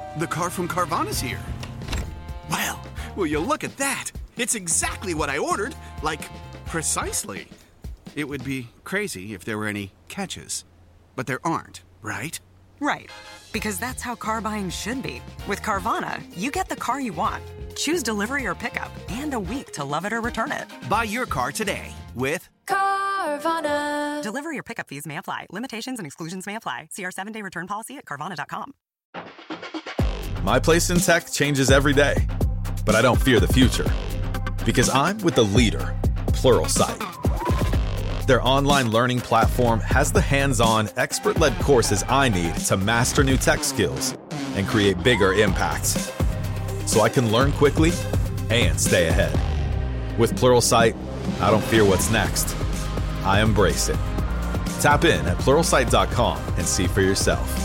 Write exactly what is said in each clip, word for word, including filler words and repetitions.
The car from Carvana's here. Well, will you look at that? It's exactly what I ordered. Like, precisely. It would be crazy if there were any catches. But there aren't, right? Right. Because that's how car buying should be. With Carvana, you get the car you want. Choose delivery or pickup and a week to love it or return it. Buy your car today with Carvana. Delivery or pickup fees may apply. Limitations and exclusions may apply. See our seven-day return policy at Carvana dot com. My place in tech changes every day, but I don't fear the future because I'm with the leader, Pluralsight. Their online learning platform has the hands-on, expert-led courses I need to master new tech skills and create bigger impacts, so I can learn quickly and stay ahead. With Pluralsight, I don't fear what's next. I embrace it. Tap in at pluralsight dot com and see for yourself.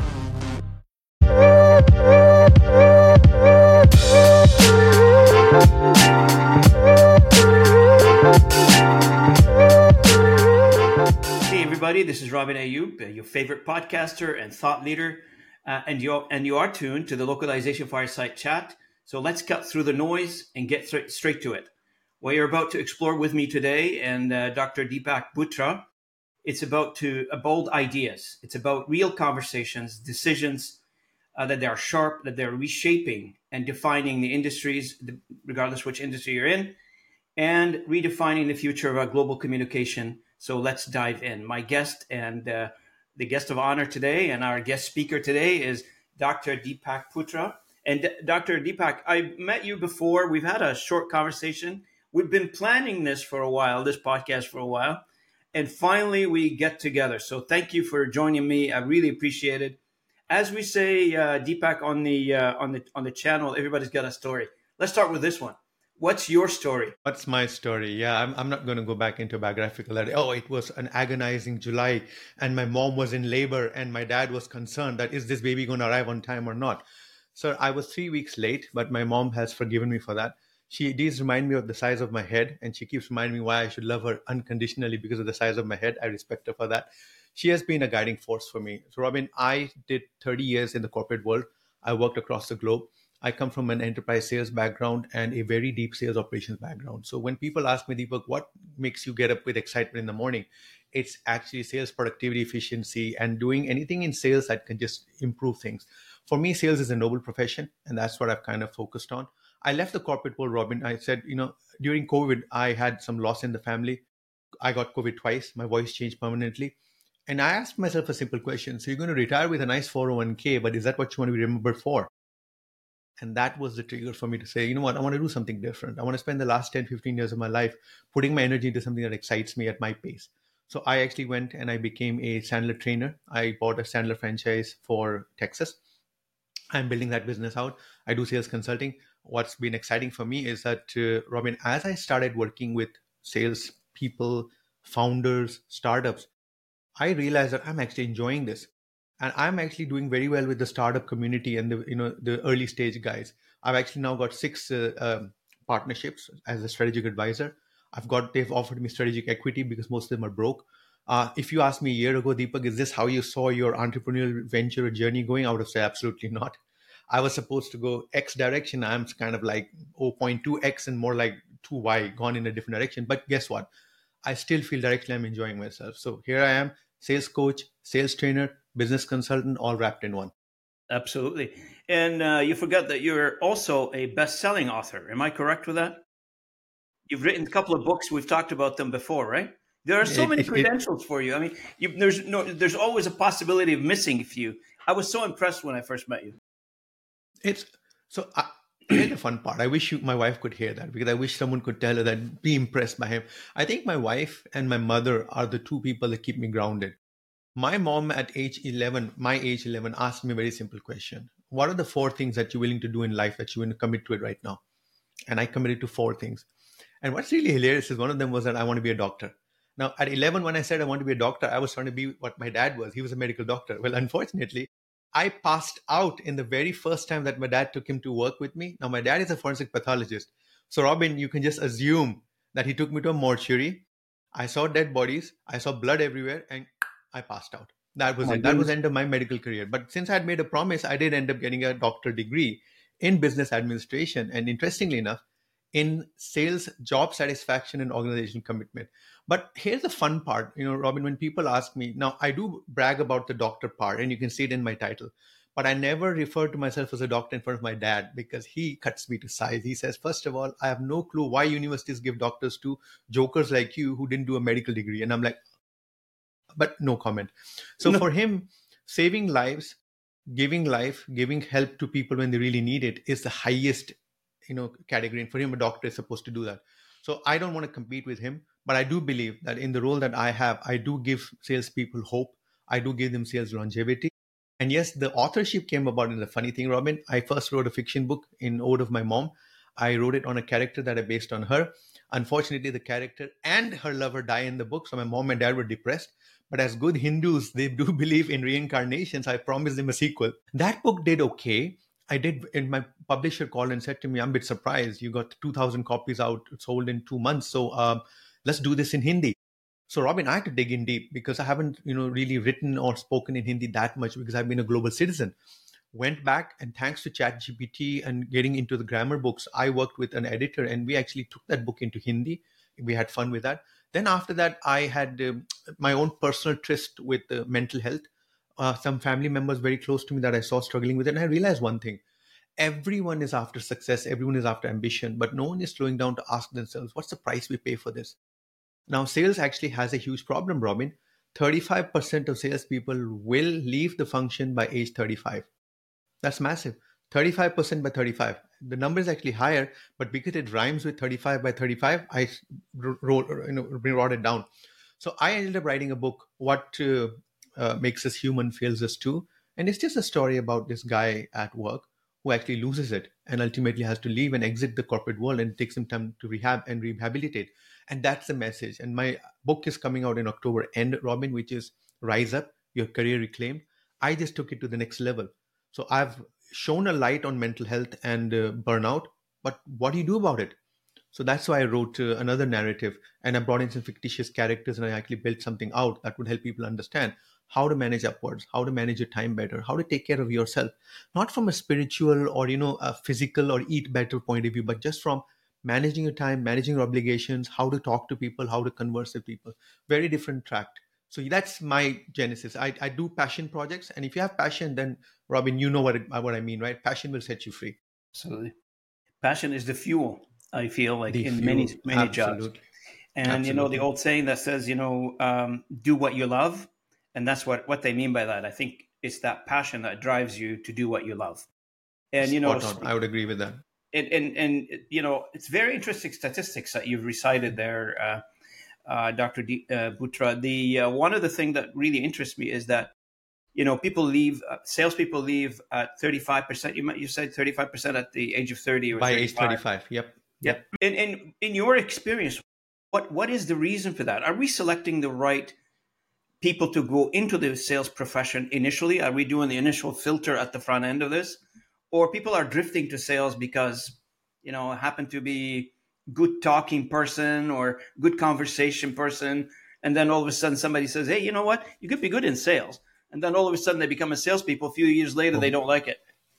Hey everybody, this is Robin Ayub, uh, your favorite podcaster and thought leader, uh, and you and you are tuned to the Localization Fireside Chat. So let's cut through the noise and get th- straight to it. What you're about to explore with me today and uh, Doctor Deepak Putra, it's about to uh, bold ideas. It's about real conversations, decisions uh, that they are sharp, that they're reshaping and defining the industries, regardless which industry you're in, and redefining the future of our global communication. So let's dive in. My guest and uh, the guest of honor today and our guest speaker today is Doctor Deepak Putra. And D- Doctor Deepak, I met you before. We've had a short conversation. We've been planning this for a while, this podcast for a while. And finally, we get together. So thank you for joining me. I really appreciate it. As we say, uh, Deepak, on the uh, on the on the channel, everybody's got a story. Let's start with this one. What's your story? What's my story? Yeah, I'm, I'm not going to go back into biographical. Oh, it was an agonizing July and my mom was in labor and my dad was concerned that is this baby going to arrive on time or not? So I was three weeks late, but my mom has forgiven me for that. She does remind me of the size of my head and she keeps reminding me why I should love her unconditionally because of the size of my head. I respect her for that. She has been a guiding force for me. So Robin, I did thirty years in the corporate world. I worked across the globe. I come from an enterprise sales background and a very deep sales operations background. So when people ask me, Deepak, what makes you get up with excitement in the morning? It's actually sales productivity, efficiency, and doing anything in sales that can just improve things. For me, sales is a noble profession, and that's what I've kind of focused on. I left the corporate world, Robin. I said, you know, during COVID, I had some loss in the family. I got COVID twice. My voice changed permanently. And I asked myself a simple question. So you're going to retire with a nice four oh one k, but is that what you want to be remembered for? And that was the trigger for me to say, you know what, I want to do something different. I want to spend the last ten, fifteen years of my life putting my energy into something that excites me at my pace. So I actually went and I became a Sandler trainer. I bought a Sandler franchise for Texas. I'm building that business out. I do sales consulting. What's been exciting for me is that, uh, Robin, as I started working with sales people, founders, startups, I realized that I'm actually enjoying this. And I'm actually doing very well with the startup community and the you know the early stage guys. I've actually now got six uh, um, partnerships as a strategic advisor. I've got they've offered me strategic equity because most of them are broke. Uh, if you asked me a year ago, Deepak, is this how you saw your entrepreneurial venture or journey going? I would have said absolutely not. I was supposed to go X direction. I'm kind of like zero point two X and more like two Y, gone in a different direction. But guess what? I still feel directly I'm enjoying myself. So here I am, sales coach, sales trainer, business consultant, all wrapped in one. Absolutely. And uh, you forgot that you're also a best-selling author. Am I correct with that? You've written a couple of books. We've talked about them before, right? There are so It- many it- it- credentials for you. I mean, you, there's no, there's always a possibility of missing a few. I was so impressed when I first met you. It's so I, here's the fun part. I wish you, my wife could hear that because I wish someone could tell her that, be impressed by him. I think my wife and my mother are the two people that keep me grounded. My mom at age eleven, my age eleven, asked me a very simple question. What are the four things that you're willing to do in life that you want to commit to it right now? And I committed to four things. And what's really hilarious is one of them was that I want to be a doctor. Now, at eleven, when I said I want to be a doctor, I was trying to be what my dad was. He was a medical doctor. Well, unfortunately, I passed out in the very first time that my dad took him to work with me. Now, my dad is a forensic pathologist. So, Robin, you can just assume that he took me to a mortuary. I saw dead bodies. I saw blood everywhere and I passed out. That was My it. That was goodness. the end of my medical career. But since I had made a promise, I did end up getting a doctorate degree in business administration. And interestingly enough, in sales, job satisfaction, and organizational commitment. But here's the fun part, you know, Robin, when people ask me, now I do brag about the doctor part, and you can see it in my title, but I never refer to myself as a doctor in front of my dad because he cuts me to size. He says, first of all, I have no clue why universities give doctors to jokers like you who didn't do a medical degree. And I'm like, but no comment. So No. for him, saving lives, giving life, giving help to people when they really need it is the highest, you know, category. And for him, a doctor is supposed to do that. So I don't want to compete with him, but I do believe that in the role that I have, I do give salespeople hope. I do give them sales longevity. And yes, the authorship came about in the funny thing, Robin. I first wrote a fiction book in Ode of My Mom. I wrote it on a character that I based on her. Unfortunately, the character and her lover die in the book. So my mom and dad were depressed. But as good Hindus, they do believe in reincarnations. I promised them a sequel. That book did okay. I did, and my publisher called and said to me, I'm a bit surprised. You got two thousand copies out, sold in two months. So um, let's do this in Hindi. So Robin, I had to dig in deep because I haven't, you know, really written or spoken in Hindi that much because I've been a global citizen. Went back, and thanks to ChatGPT and getting into the grammar books, I worked with an editor and we actually took that book into Hindi. We had fun with that. Then after that, I had um, my own personal tryst with uh, mental health. Uh, some family members very close to me that I saw struggling with it. And I realized one thing. Everyone is after success. Everyone is after ambition, but no one is slowing down to ask themselves, what's the price we pay for this? Now, sales actually has a huge problem, Robin. thirty-five percent of salespeople will leave the function by age thirty-five. That's massive. thirty-five percent by thirty-five. The number is actually higher, but because it rhymes with thirty-five by thirty-five, I wrote, you know, brought it down. So I ended up writing a book, What uh, uh, Makes Us Human Fails Us Too. And it's just a story about this guy at work who actually loses it and ultimately has to leave and exit the corporate world, and take some time to rehab and rehabilitate. And that's the message. And my book is coming out in October end, Robin, which is Rise Up, Your Career Reclaimed. I just took it to the next level. So I've shown a light on mental health and uh, burnout, but what do you do about it? So that's why I wrote uh, another narrative, and I brought in some fictitious characters, and I actually built something out that would help people understand how to manage upwards, how to manage your time better, how to take care of yourself, not from a spiritual or, you know, a physical or eat better point of view, but just from managing your time, managing your obligations, how to talk to people, how to converse with people. Very different track. So that's my genesis. I, I do passion projects. And if you have passion, then Robin, you know what, it, what I mean, right? Passion will set you free. Absolutely. Passion is the fuel, I feel like, The in fuel. many, many Absolutely. jobs. And, you know, the Absolutely. old saying that says, you know, um, do what you love. And that's what, what they mean by that. I think it's that passion that drives you to do what you love. And, you know, Spot on. I would agree with that. and, and, and, you know, it's very interesting statistics that you've recited there, uh, uh, Doctor D, uh, Bhutra. The uh, one of the things that really interests me is that, you know, people leave, uh, salespeople leave at thirty-five percent. You might, you said thirty-five percent at the age of thirty or By thirty-five. age thirty-five. Yep. Yep. And, and in your experience, what what is the reason for that? Are we selecting the right people to go into the sales profession initially? Are we doing the initial filter at the front end of this? Or people are drifting to sales because, you know, happen to be good talking person or good conversation person. And then all of a sudden somebody says, hey, you know what? You could be good in sales. And then all of a sudden they become a salespeople. A few years later, they don't like it.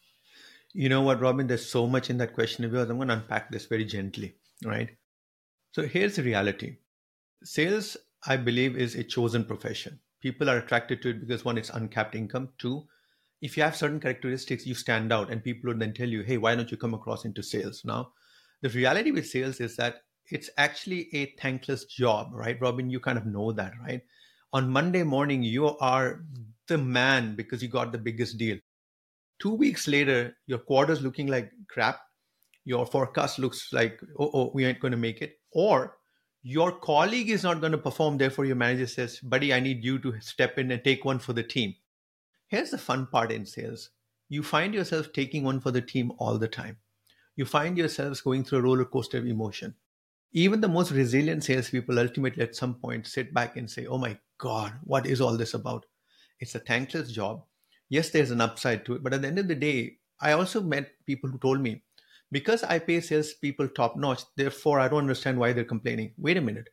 You know what, Robin? There's so much in that question of yours. I'm going to unpack this very gently, right? So here's the reality. Sales, I believe, is a chosen profession. People are attracted to it because, one, it's uncapped income. Two, if you have certain characteristics, you stand out, and people would then tell you, hey, why don't you come across into sales? Now, the reality with sales is that it's actually a thankless job, right? Robin, you kind of know that, right? On Monday morning, you are the man because you got the biggest deal. Two weeks later, your quarter's looking like crap. Your forecast looks like, oh, oh, we ain't going to make it. Or your colleague is not going to perform. Therefore, your manager says, buddy, I need you to step in and take one for the team. Here's the fun part in sales. You find yourself taking one for the team all the time. You find yourselves going through a roller coaster of emotion. Even the most resilient salespeople ultimately at some point sit back and say, oh my God, what is all this about? It's a thankless job. Yes, there's an upside to it. But at the end of the day, I also met people who told me, because I pay salespeople top notch, therefore I don't understand why they're complaining. Wait a minute.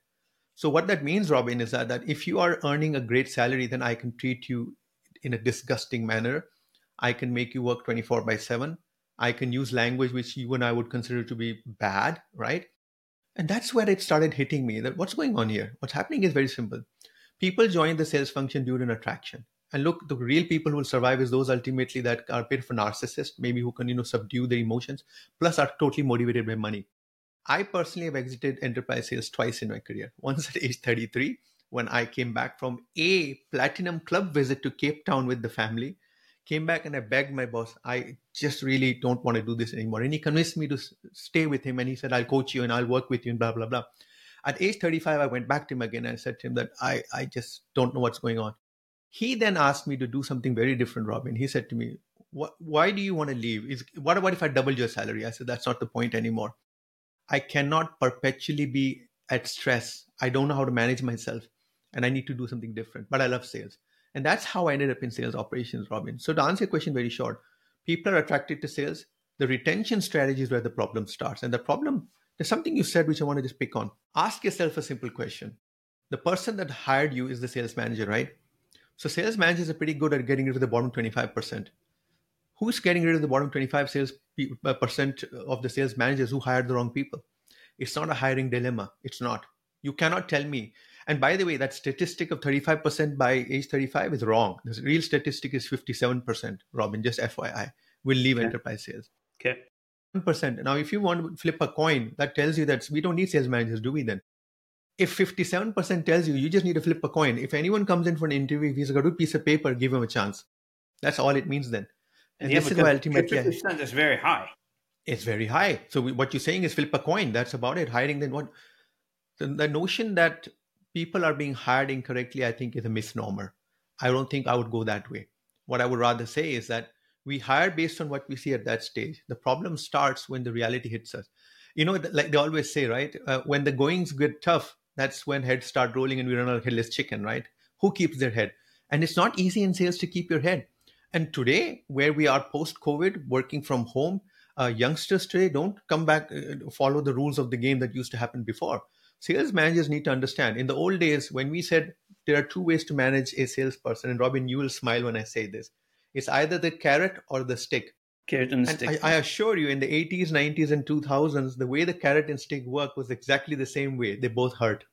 So what that means, Robin, is that, that if you are earning a great salary, then I can treat you in a disgusting manner. I can make you work twenty-four by seven. I can use language which you and I would consider to be bad, right? And that's where it started hitting me that what's going on here? What's happening is very simple. People join the sales function due to an attraction. And look, the real people who will survive is those ultimately that are a bit of a narcissist, maybe who can, you know, subdue their emotions, plus are totally motivated by money. I personally have exited enterprise sales twice in my career. Once at age thirty-three, when I came back from a platinum club visit to Cape Town with the family, came back and I begged my boss, I just really don't want to do this anymore. And he convinced me to stay with him. And he said, I'll coach you and I'll work with you and blah, blah, blah. At age thirty-five, I went back to him again. And I said to him that I, I just don't know what's going on. He then asked me to do something very different, Robin. He said to me, what, why do you want to leave? Is, what about if I double your salary? I said, that's not the point anymore. I cannot perpetually be at stress. I don't know how to manage myself and I need to do something different, but I love sales. And that's how I ended up in sales operations, Robin. So to answer your question very short, people are attracted to sales. The retention strategy is where the problem starts. And the problem, there's something you said, which I want to just pick on. Ask yourself a simple question. The person that hired you is the sales manager, right? So sales managers are pretty good at getting rid of the bottom twenty-five percent. Who's getting rid of the bottom twenty-five sales percent of the sales managers who hired the wrong people? It's not a hiring dilemma. It's not. You cannot tell me. And by the way, that statistic of thirty-five percent by age thirty-five is wrong. The real statistic is fifty-seven percent, Robin, just F Y I, will leave okay. enterprise sales. Okay. one percent. Now, if you want to flip a coin, that tells you that we don't need sales managers, do we then? If fifty-seven percent tells you, you just need to flip a coin. If anyone comes in for an interview, if he's got a piece of paper, give him a chance. That's all it means then. And yeah, this is why ultimately fifty percent is very high. It's very high. So we, what you're saying is flip a coin. That's about it. Hiring then what? The, the notion that people are being hired incorrectly, I think, is a misnomer. I don't think I would go that way. What I would rather say is that we hire based on what we see at that stage. The problem starts when the reality hits us. You know, like they always say, right? Uh, when the goings get tough, that's when heads start rolling and we run our headless chicken, right? Who keeps their head? And it's not easy in sales to keep your head. And today, where we are post-COVID, working from home, uh, youngsters today don't come back, uh, follow the rules of the game that used to happen before. Sales managers need to understand. In the old days, when we said there are two ways to manage a salesperson, and Robin, you will smile when I say this. It's either the carrot or the stick. Carrot and, and stick. I, I assure you, in the eighties, nineties, and two thousands, the way the carrot and stick work was exactly the same way. They both hurt.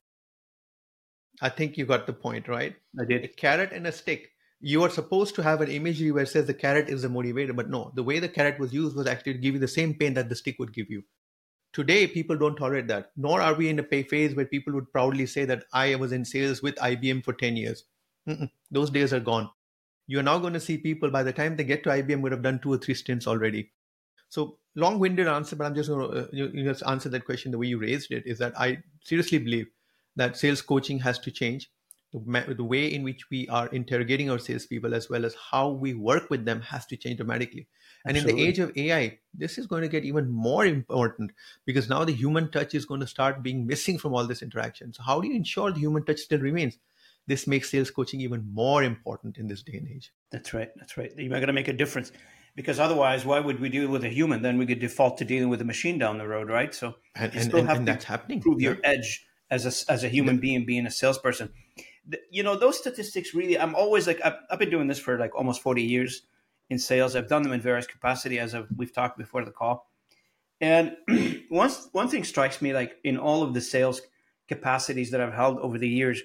I think you got the point, right? I did. A carrot and a stick. You are supposed to have an imagery where it says the carrot is the motivator, but no, the way the carrot was used was actually to give you the same pain that the stick would give you. Today, people don't tolerate that, nor are we in a pay phase where people would proudly say that I was in sales with I B M for ten years. Mm-mm, those days are gone. You're now going to see people, by the time they get to I B M, would have done two or three stints already. So long-winded answer, but I'm just going to uh, you, you just answer that question the way you raised it, is that I seriously believe that sales coaching has to change. The, the way in which we are interrogating our salespeople, as well as how we work with them, has to change dramatically. And Absolutely. In the age of A I, this is going to get even more important, because now the human touch is going to start being missing from all this interaction. So how do you ensure the human touch still remains? This makes sales coaching even more important in this day and age. That's right. That's right. You're going to make a difference, because otherwise, why would we deal with a human? Then we could default to dealing with a machine down the road, right? So and, you and, still and, have and to that's happening. Prove yeah. your edge as a, as a human yeah. being, being a salesperson. You know, those statistics really, I'm always like, I've, I've been doing this for like almost forty years in sales. I've done them in various capacity, as I've, we've talked before the call. And once, one thing strikes me, like in all of the sales capacities that I've held over the years,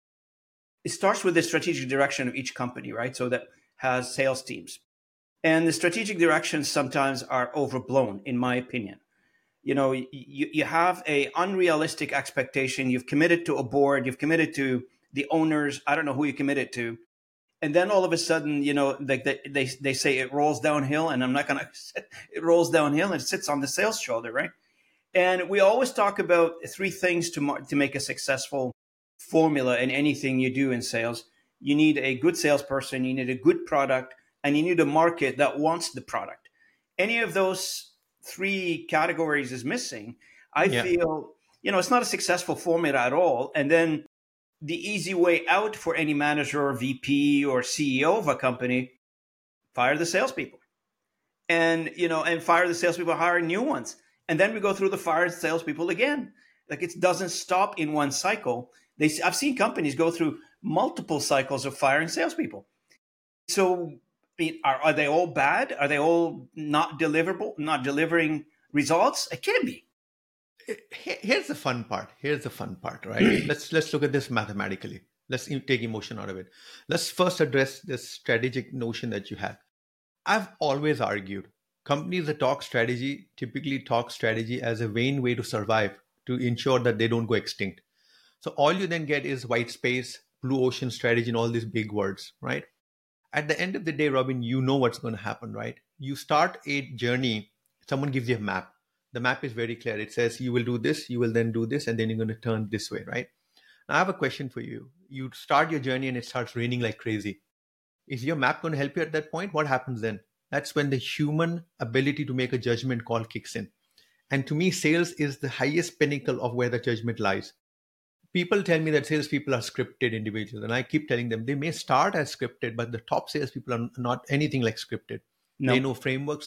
it starts with the strategic direction of each company, right? So that has sales teams. And the strategic directions sometimes are overblown, in my opinion. You know, you, you have a unrealistic expectation. You've committed to a board, you've committed to the owners, I don't know who you committed to. And then all of a sudden, you know, like they, they, they say it rolls downhill, and I'm not going to, it rolls downhill and it sits on the sales shoulder, right? And we always talk about three things to, to make a successful formula in anything you do in sales. You need a good salesperson, you need a good product, and you need a market that wants the product. Any of those three categories is missing, I yeah. feel, you know, it's not a successful formula at all. And then the easy way out for any manager or V P or C E O of a company, fire the salespeople. And, you know, and fire the salespeople, hire new ones. And then we go through the fire salespeople again. Like it doesn't stop in one cycle. They, I've seen companies go through multiple cycles of firing salespeople. So are, are they all bad? Are they all not deliverable, not delivering results? It can't be. Here's the fun part. Here's the fun part, right? let's let's look at this mathematically. Let's take emotion out of it. Let's first address this strategic notion that you have. I've always argued companies that talk strategy typically talk strategy as a vain way to survive, to ensure that they don't go extinct. So all you then get is white space, blue ocean strategy, and all these big words, right? At the end of the day, Robin, you know what's going to happen, right? You start a journey, someone gives you a map. The map is very clear. It says you will do this, you will then do this, and then you're going to turn this way, right? Now, I have a question for you. You start your journey and it starts raining like crazy. Is your map going to help you at that point? What happens then? That's when the human ability to make a judgment call kicks in. And to me, sales is the highest pinnacle of where the judgment lies. People tell me that salespeople are scripted individuals, and I keep telling them they may start as scripted, but the top salespeople are not anything like scripted. No. They know frameworks.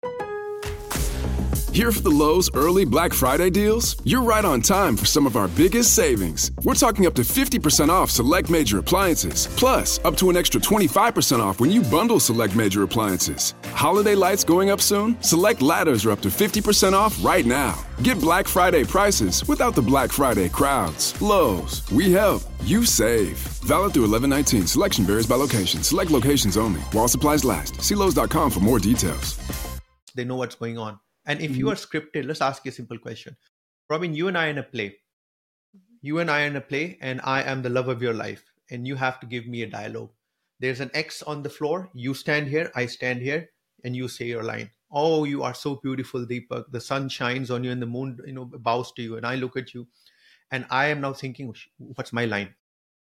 Here for the Lowe's early Black Friday deals? You're right on time for some of our biggest savings. We're talking up to fifty percent off select major appliances, plus up to an extra twenty-five percent off when you bundle select major appliances. Holiday lights going up soon? Select ladders are up to fifty percent off right now. Get Black Friday prices without the Black Friday crowds. Lowe's, we help, you save. Valid through eleven nineteen. Selection varies by location. Select locations only. While supplies last. See Lowe's dot com for more details. They know what's going on. And if you are scripted, let's ask you a simple question. Robin, you and I are in a play. You and I are in a play, and I am the love of your life. And you have to give me a dialogue. There's an X on the floor. You stand here, I stand here, and you say your line. Oh, you are so beautiful, Deepak. The sun shines on you and the moon, you know, bows to you. And I look at you, and I am now thinking, what's my line?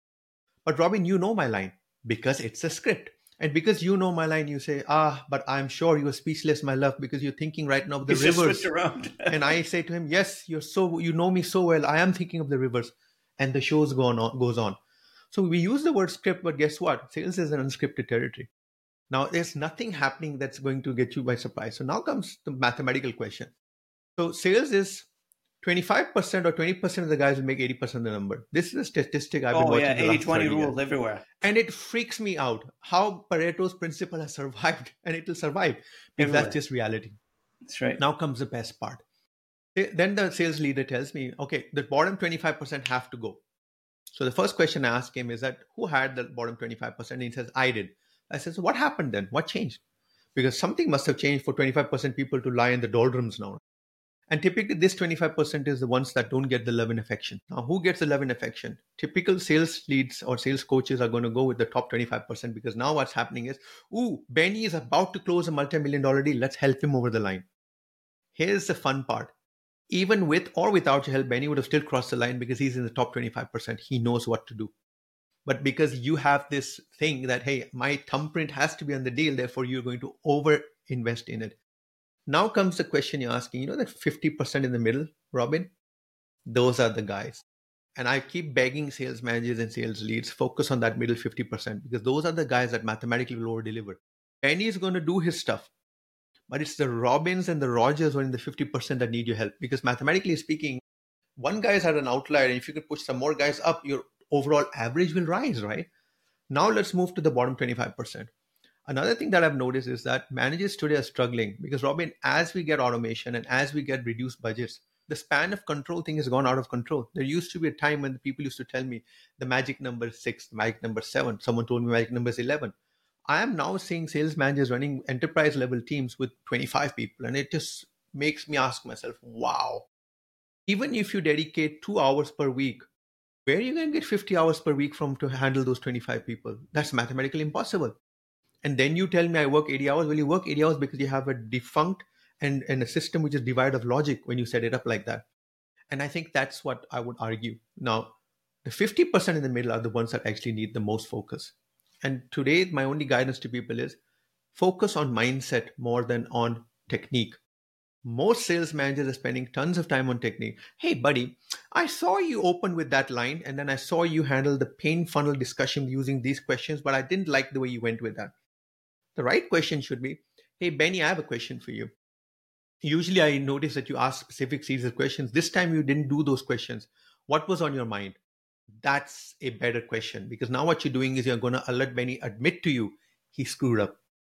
But Robin, you know my line because it's a script. And because you know my line, you say, ah, but I'm sure you are speechless, my love, because you're thinking right now of the He's rivers. Just around. And I say to him, yes, you're so, you know me so well. I am thinking of the rivers. And the shows go on, goes on. So we use the word script, but guess what? Sales is an unscripted territory. Now, there's nothing happening that's going to get you by surprise. So now comes the mathematical question. So sales is twenty-five percent or twenty percent of the guys will make eighty percent of the number. This is a statistic I've been oh, watching. Oh, yeah, eighty twenty rules everywhere. And it freaks me out how Pareto's principle has survived, and it will survive because everywhere. That's just reality. That's right. Now comes the best part. Then the sales leader tells me, okay, the bottom twenty-five percent have to go. So the first question I ask him is that, who had the bottom twenty-five percent? And he says, I did. I said, so what happened then? What changed? Because something must have changed for twenty-five percent people to lie in the doldrums now. And typically this twenty-five percent is the ones that don't get the love and affection. Now, who gets the love and affection? Typical sales leads or sales coaches are going to go with the top twenty-five percent because now what's happening is, ooh, Benny is about to close a multi-million dollar deal. Let's help him over the line. Here's the fun part. Even with or without your help, Benny would have still crossed the line because he's in the top twenty-five percent. He knows what to do. But because you have this thing that, hey, my thumbprint has to be on the deal, therefore you're going to over invest in it. Now comes the question you're asking, you know, that fifty percent in the middle, Robin, those are the guys. And I keep begging sales managers and sales leads, focus on that middle fifty percent because those are the guys that mathematically will over deliver. Benny is going to do his stuff, but it's the Robins and the Rogers who are in the fifty percent that need your help because mathematically speaking, one guy is at an outlier. And if you could push some more guys up, your overall average will rise, right? Now let's move to the bottom twenty-five percent. Another thing that I've noticed is that managers today are struggling because, Robin, as we get automation and as we get reduced budgets, the span of control thing has gone out of control. There used to be a time when the people used to tell me the magic number is six, the magic number is seven. Someone told me magic number is eleven. I am now seeing sales managers running enterprise level teams with twenty-five people. And it just makes me ask myself, wow, even if you dedicate two hours per week, where are you going to get fifty hours per week from to handle those twenty-five people? That's mathematically impossible. And then you tell me I work eighty hours. Well, you work eighty hours because you have a defunct and, and a system which is devoid of logic when you set it up like that. And I think that's what I would argue. Now, the fifty percent in the middle are the ones that actually need the most focus. And today, my only guidance to people is focus on mindset more than on technique. Most sales managers are spending tons of time on technique. Hey, buddy, I saw you open with that line, and then I saw you handle the pain funnel discussion using these questions, but I didn't like the way you went with that. The right question should be, hey, Benny, I have a question for you. Usually I notice that you ask specific series of questions. This time you didn't do those questions. What was on your mind? That's a better question, because now what you're doing is you're going to let Benny admit to you he screwed up.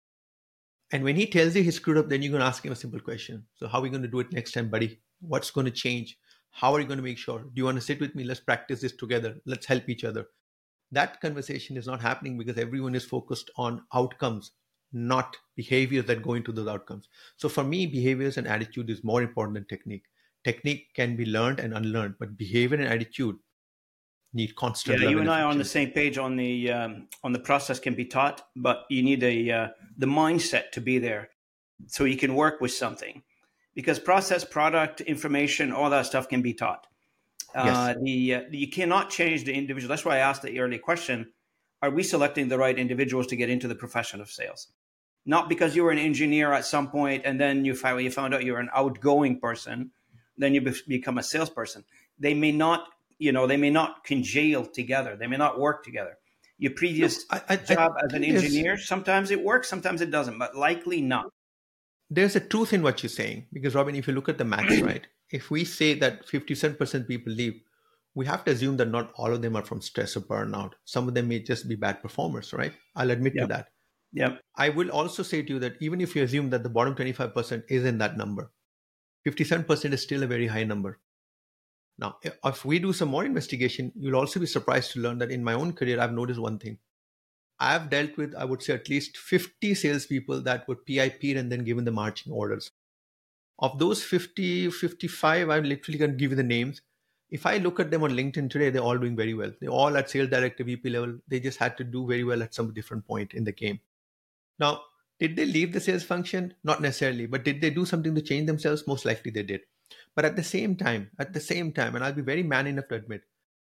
And when he tells you he screwed up, then you're going to ask him a simple question. So how are we going to do it next time, buddy? What's going to change? How are you going to make sure? Do you want to sit with me? Let's practice this together. Let's help each other. That conversation is not happening because everyone is focused on outcomes, not behaviors that go into those outcomes. So for me, behaviors and attitude is more important than technique. Technique can be learned and unlearned, but behavior and attitude need constant. Yeah, love you and I are on the affection. same page on the um, on the process can be taught, but you need a uh, the mindset to be there so you can work with something. Because process, product, information, all that stuff can be taught. Uh, Yes. the uh, you cannot change the individual. That's why I asked the earlier question: are we selecting the right individuals to get into the profession of sales? Not because you were an engineer at some point and then you found you found out you're an outgoing person, then you be- become a salesperson. They may not, you know, they may not congeal together. They may not work together. Your previous I, I, job I as an think there's- engineer, sometimes it works, sometimes it doesn't, but likely not. There's a truth in what you're saying, because Robin, if you look at the maths, right? If we say that fifty-seven percent people leave, we have to assume that not all of them are from stress or burnout. Some of them may just be bad performers, right? I'll admit Yep. to that. Yep. I will also say to you that even if you assume that the bottom twenty-five percent is in that number, fifty-seven percent is still a very high number. Now, if we do some more investigation, you'll also be surprised to learn that in my own career, I've noticed one thing. I've dealt with, I would say, at least fifty salespeople that were P I P'd and then given the marching orders. Of those fifty, fifty-five, I'm literally going to give you the names. If I look at them on LinkedIn today, they're all doing very well. They're all at sales director, V P level. They just had to do very well at some different point in the game. Now, did they leave the sales function? Not necessarily, but did they do something to change themselves? Most likely they did. But at the same time, at the same time, and I'll be very man enough to admit,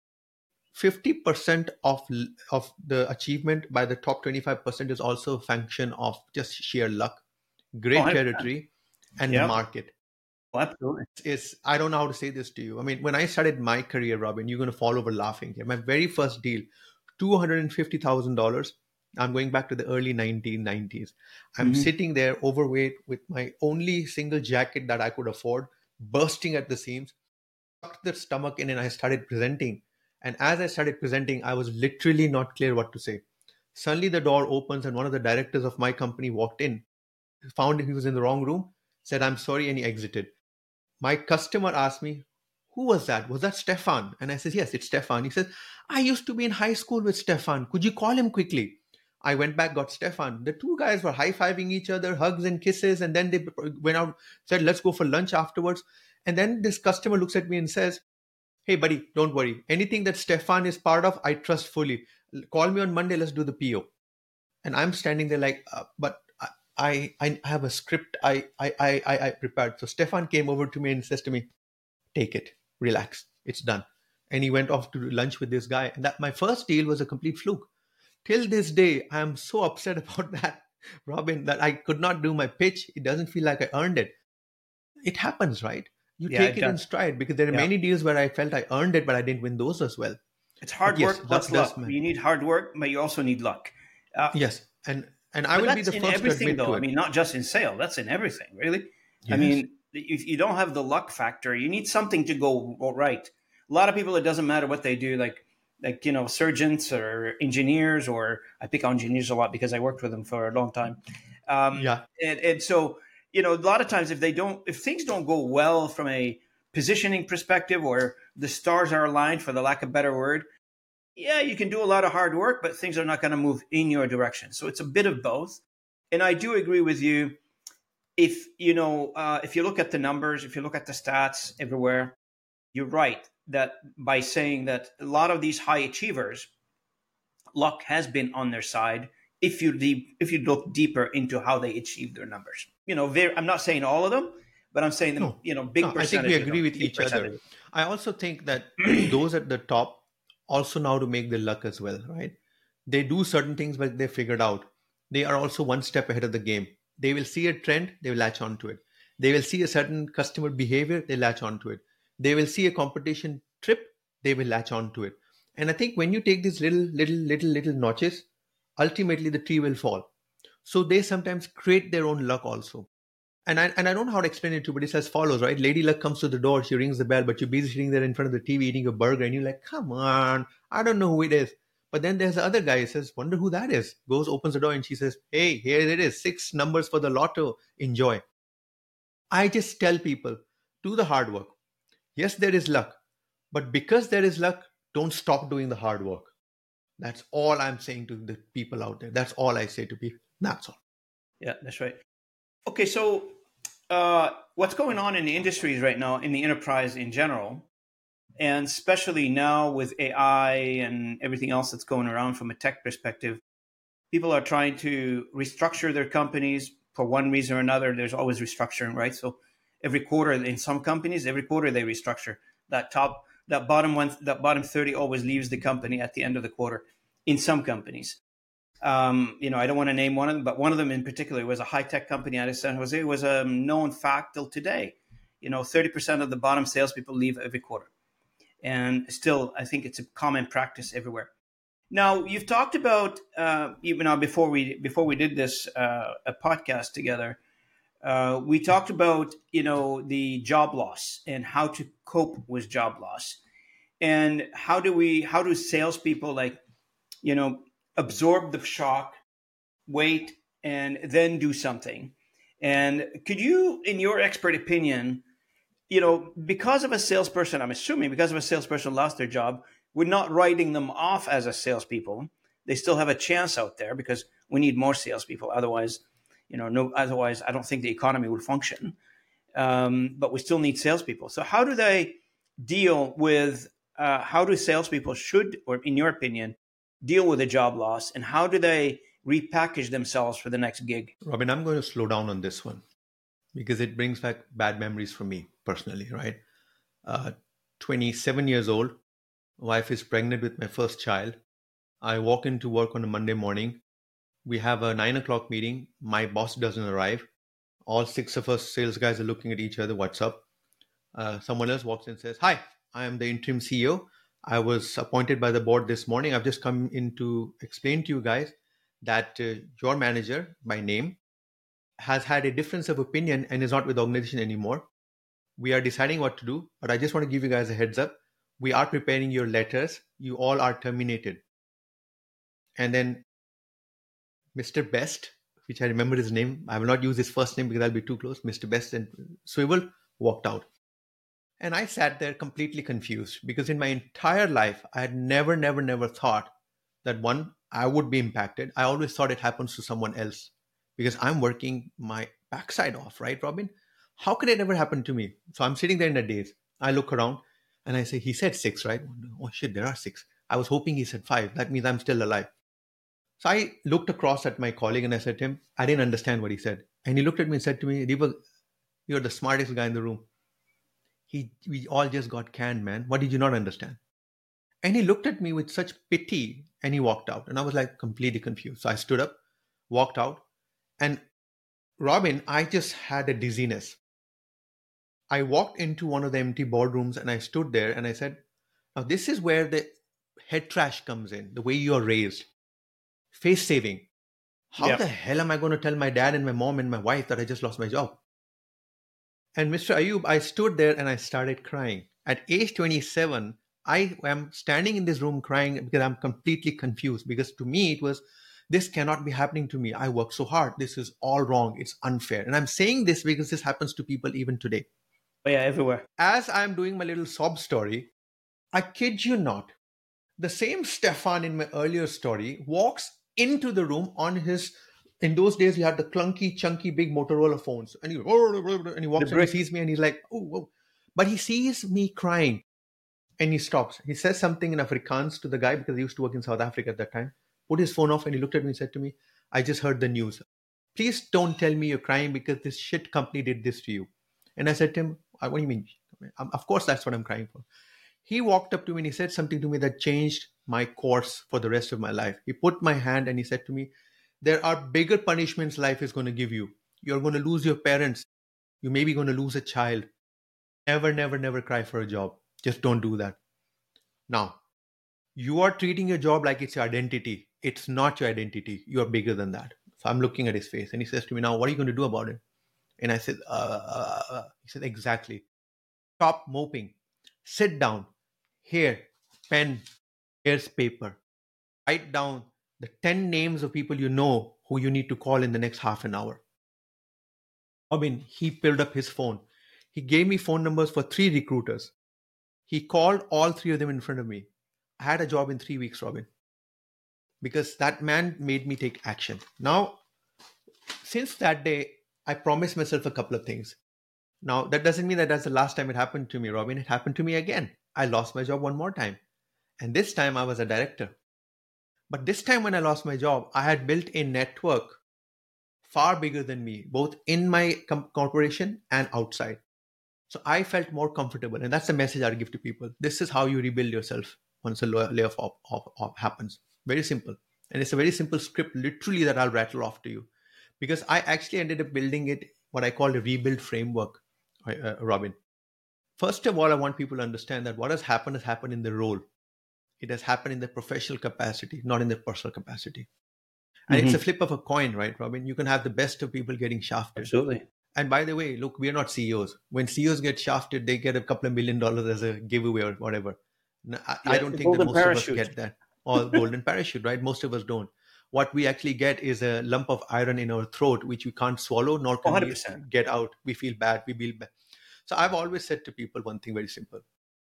fifty percent of, of the achievement by the top twenty-five percent is also a function of just sheer luck, great Oh, I understand. territory, and Yeah. the market. Well, absolutely. Is I don't know how to say this to you. I mean, when I started my career, Robin, you're going to fall over laughing here. My very first deal, two hundred fifty thousand dollars. I'm going back to the early nineteen nineties. I'm Mhm. sitting there overweight with my only single jacket that I could afford, bursting at the seams, tucked the stomach in, and I started presenting. And as I started presenting, I was literally not clear what to say. Suddenly the door opens and one of the directors of my company walked in, found he was in the wrong room, said, "I'm sorry," and he exited. My customer asked me, "Who was that? Was that Stefan?" And I said, "Yes, it's Stefan." He said, "I used to be in high school with Stefan. Could you call him quickly?" I went back, got Stefan. The two guys were high-fiving each other, hugs and kisses, and then they went out, said, "Let's go for lunch afterwards." And then this customer looks at me and says, "Hey, buddy, don't worry. Anything that Stefan is part of, I trust fully. Call me on Monday, let's do the P O." And I'm standing there like, uh, but I, I I have a script I, I, I, I I prepared. So Stefan came over to me and says to me, "Take it, relax, it's done." And he went off to lunch with this guy. And that my first deal was a complete fluke. Till this day, I am so upset about that, Robin, that I could not do my pitch. It doesn't feel like I earned it. It happens, right? You Yeah, take it it in does. stride, because there are Yeah. many deals where I felt I earned it, but I didn't win those as well. It's hard But yes, work plus luck does luck. matter. You need hard work, but you also need luck. Uh, Yes, and and I but will be that's the in first to everything, admit though. to I it. mean, not just in sale. That's in everything, really. I Yes. mean, if you don't have the luck factor, you need something to go right. A lot of people, it doesn't matter what they do, like like you know, surgeons or engineers, or I pick on engineers a lot because I worked with them for a long time. Um, Yeah. and, and so, you know, a lot of times if they don't, if things don't go well from a positioning perspective, or the stars are aligned, for the lack of a better word, yeah, you can do a lot of hard work, but things are not going to move in your direction. So it's a bit of both. And I do agree with you. If you know, uh, if you look at the numbers, if you look at the stats everywhere, you're right that by saying that a lot of these high achievers, luck has been on their side. If you deep, if you look deeper into how they achieve their numbers, you know, very, I'm not saying all of them, but I'm saying them, No, you know, big no, I think percentage. we of agree them, with big each other. percentage. I also think that those at the top also know how to make their luck as well, right? They do certain things, but they figured out. They are also one step ahead of the game. They will see a trend, they will latch onto it. They will see a certain customer behavior, they latch onto it. They will see a competition trip, they will latch onto it. And I think when you take these little, little, little, little notches, ultimately the tree will fall. So they sometimes create their own luck also. And I, and I don't know how to explain it to you, but it's as follows, right? Lady Luck comes to the door, she rings the bell, but you're busy sitting there in front of the T V eating a burger, and you're like, come on, I don't know who it is. But then there's the other guy who says, wonder who that is. Goes, opens the door, and she says, hey, here it is, six numbers for the lotto, enjoy. I just tell people, do the hard work. Yes, there is luck, but because there is luck, don't stop doing the hard work. That's all I'm saying to the people out there. That's all I say to people. That's all. Yeah, that's right. Okay, so uh, what's going on in the industries right now, in the enterprise in general, and especially now with A I and everything else that's going around from a tech perspective, people are trying to restructure their companies for one reason or another. There's always restructuring, right? So every quarter, in some companies, every quarter they restructure. That top, that bottom one, that bottom thirty always leaves the company at the end of the quarter. In some companies. Um, you know, I don't want to name one of them, but one of them in particular was a high-tech company out of San Jose. It was a known fact till today. You know, thirty percent of the bottom salespeople leave every quarter. And still, I think it's a common practice everywhere. Now, you've talked about, uh, even now before we before we did this uh, a podcast together, uh, we talked about, you know, the job loss and how to cope with job loss. And how do we, how do salespeople, like, you know, absorb the shock, wait, and then do something? And could you, in your expert opinion, you know, because of a salesperson, I'm assuming because of a salesperson lost their job, we're not writing them off as a salespeople. They still have a chance out there because we need more salespeople. Otherwise, you know, no, otherwise I don't think the economy will function. Um, but we still need salespeople. So how do they deal with, uh, how do salespeople should, or in your opinion, deal with a job loss, and how do they repackage themselves for the next gig? Robin, I'm going to slow down on this one because it brings back bad memories for me personally, right? Uh, twenty-seven years old, wife is pregnant with my first child. I walk into work on a Monday morning. We have a nine o'clock meeting. My boss doesn't arrive. All six of us sales guys are looking at each other. What's up? Uh, someone else walks in and says, hi, I am the interim C E O. I was appointed by the board this morning. I've just come in to explain to you guys that uh, your manager, by name, has had a difference of opinion and is not with the organization anymore. We are deciding what to do, but I just want to give you guys a heads up. We are preparing your letters. You all are terminated. And then Mister Best, which I remember his name, I will not use his first name because I'll be too close. Mister Best and Swivel walked out. And I sat there completely confused because in my entire life, I had never, never, never thought that one, I would be impacted. I always thought it happens to someone else because I'm working my backside off, right, Robin? How could it ever happen to me? So I'm sitting there in a daze. I look around and I say, he said six, right? Oh shit, there are six. I was hoping he said five. That means I'm still alive. So I looked across at my colleague and I said to him, I didn't understand what he said. And he looked at me and said to me, Deepak, you're the smartest guy in the room. He, we all just got canned, man. What did you not understand? And he looked at me with such pity and he walked out. And I was like completely confused. So I stood up, walked out. And Robin, I just had a dizziness. I walked into one of the empty boardrooms and I stood there and I said, now this is where the head trash comes in, the way you are raised. Face saving. How yep. the hell am I going to tell my dad and my mom and my wife that I just lost my job? And Mister Ayub, I stood there and I started crying. At age twenty-seven, I am standing in this room crying because I'm completely confused. Because to me, it was, this cannot be happening to me. I work so hard. This is all wrong. It's unfair. And I'm saying this because this happens to people even today. Oh yeah, everywhere. As I'm doing my little sob story, I kid you not, the same Stefan in my earlier story walks into the room on his, in those days, he had the clunky, chunky, big Motorola phones. And he, and he walks in and sees me and he's like, oh, whoa. But he sees me crying and he stops. He says something in Afrikaans to the guy because he used to work in South Africa at that time. Put his phone off and he looked at me and said to me, I just heard the news. Please don't tell me you're crying because this shit company did this to you. And I said to him, what do you mean? Of course, that's what I'm crying for. He walked up to me and he said something to me that changed my course for the rest of my life. He put my hand and he said to me, there are bigger punishments life is going to give you. You're going to lose your parents. You may be going to lose a child. Never, never, never cry for a job. Just don't do that. Now, you are treating your job like it's your identity. It's not your identity. You are bigger than that. So I'm looking at his face and he says to me, now, what are you going to do about it? And I said, uh, uh, uh. He said, exactly. Stop moping. Sit down. Here, pen. Here's paper. Write down the ten names of people you know who you need to call in the next half an hour. I mean, he pulled up his phone. He gave me phone numbers for three recruiters. He called all three of them in front of me. I had a job in three weeks, Robin, because that man made me take action. Now, since that day, I promised myself a couple of things. Now, that doesn't mean that that's the last time it happened to me, Robin. It happened to me again. I lost my job one more time. And this time I was a director. But this time when I lost my job, I had built a network far bigger than me, both in my com- corporation and outside. So I felt more comfortable. And that's the message I give to people. This is how you rebuild yourself once a layoff op- op- op- happens. Very simple. And it's a very simple script, literally, that I'll rattle off to you. Because I actually ended up building it, what I call a rebuild framework, uh, Robin. First of all, I want people to understand that what has happened has happened in the role. It has happened in the professional capacity, not in the personal capacity. And mm-hmm. It's a flip of a coin, right, Robin? You can have the best of people getting shafted. Absolutely. And by the way, look, we are not C E Os. When C E Os get shafted, they get a couple of million dollars as a giveaway or whatever. I, yeah, I don't think that most parachute. of us get that. Or golden parachute, right? Most of us don't. What we actually get is a lump of iron in our throat, which we can't swallow, nor can we get out. We feel bad. We feel bad. So I've always said to people one thing very simple.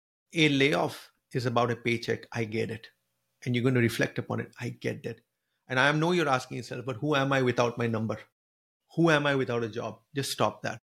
A layoff is about a paycheck. I get it. And you're going to reflect upon it. I get that. And I know you're asking yourself, but who am I without my number? Who am I without a job? Just stop that.